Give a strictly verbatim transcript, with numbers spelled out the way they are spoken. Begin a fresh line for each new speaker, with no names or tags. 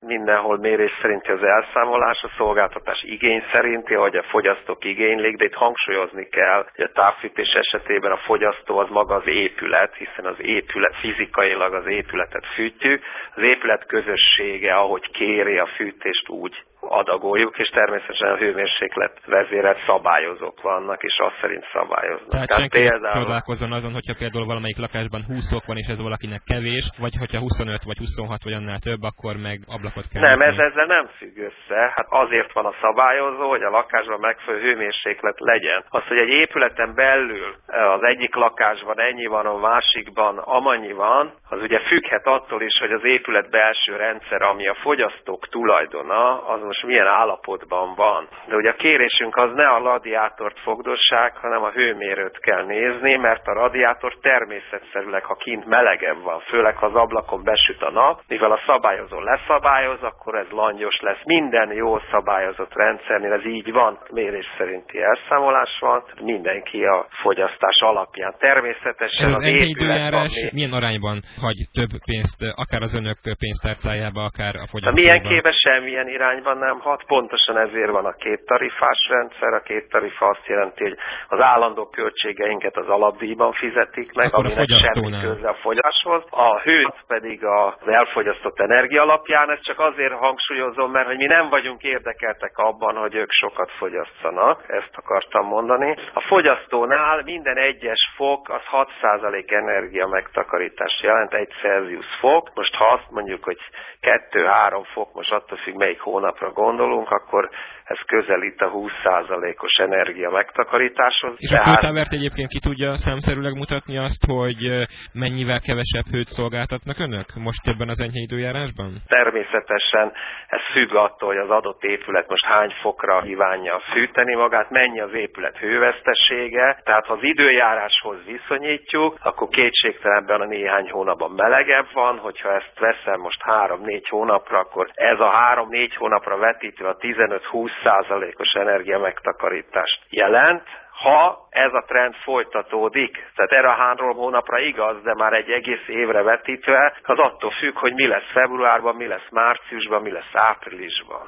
Mindenhol mérés szerinti az elszámolás, a szolgáltatás igény szerinti, ahogy a fogyasztók igénylik, de itt hangsúlyozni kell, hogy a távfűtés esetében a fogyasztó az maga az épület, hiszen az épület, fizikailag az épületet fűtjük, az épület közössége, ahogy kéri a fűtést, úgy adagoljuk, és természetesen a hőmérséklet vezérelt szabályozók vannak, és azt szerint szabályoznak.
Tehát, Tehát senki például... csodálkozzon azon, hogyha például valamelyik lakásban húsz fok van, és ez valakinek kevés, vagy hogyha huszonöt vagy huszonhat vagy annál több, akkor meg ablakot kell.
Nem, ez ezzel nem függ össze. Hát azért van a szabályozó, hogy a lakásban megfelelő hőmérséklet legyen. Az, hogy egy épületen belül az egyik lakásban ennyi van, a másikban amannyi van, az ugye függhet attól is, hogy az épület belső rendszer, ami a fogyasztók tulajdona, az most milyen állapotban van. De ugye a kérésünk az ne a radiátort fogdossák, hanem a hőmérőt kell nézni, mert a radiátor természetszerűleg, ha kint melegebb van, főleg ha az ablakon besüt a nap, mivel a szabályozó leszabályoz, akkor ez langyos lesz. Minden jól szabályozott rendszernél ez így van, mérés szerinti elszámolás van, mindenki a fogyasztás alapján. Természetesen
ez
az,
az
épület...
milyen arányban hagy több pénzt, akár az önök pénztárcájába, akár a fogyasztóba?
Milyenképpen semmilyen irányban nem hat, pontosan ezért van a két tarifás rendszer. A két tarifa azt jelenti, hogy az állandó költségeinket az alapdíjban fizetik meg,
akkor
aminek semmi köze a fogyáshoz. A hőt pedig az elfogyasztott energia alapján, ezt csak azért hangsúlyozom, mert hogy mi nem vagyunk érdekeltek abban, hogy ők sokat fogyasszanak, ezt akartam mondani. A fogyasztónál minden egyes fok az hat százalék energia megtakarítást jelent, egy Celsius fok. Most ha azt mondjuk, hogy kettő-három fok, most attól függ, melyik hónapra gondolunk, akkor ez közelít a húsz százalékos energia megtakarításhoz.
És a kőtávert egyébként ki tudja számszerűleg mutatni azt, hogy mennyivel kevesebb hőt szolgáltatnak önök most ebben az enyhe időjárásban?
Természetesen ez függ attól, hogy az adott épület most hány fokra kívánja fűteni magát, mennyi az épület hővesztesége. Tehát ha az időjáráshoz viszonyítjuk, akkor kétségtelenben a néhány hónapban melegebb van, hogyha ezt veszem most három-négy hónapra, akkor ez a három-négy hónapra vetítve a tizenöt-húsz százalékos energia megtakarítást jelent, ha ez a trend folytatódik. Tehát erre a három hónapra igaz, de már egy egész évre vetítve, az attól függ, hogy mi lesz februárban, mi lesz márciusban, mi lesz áprilisban.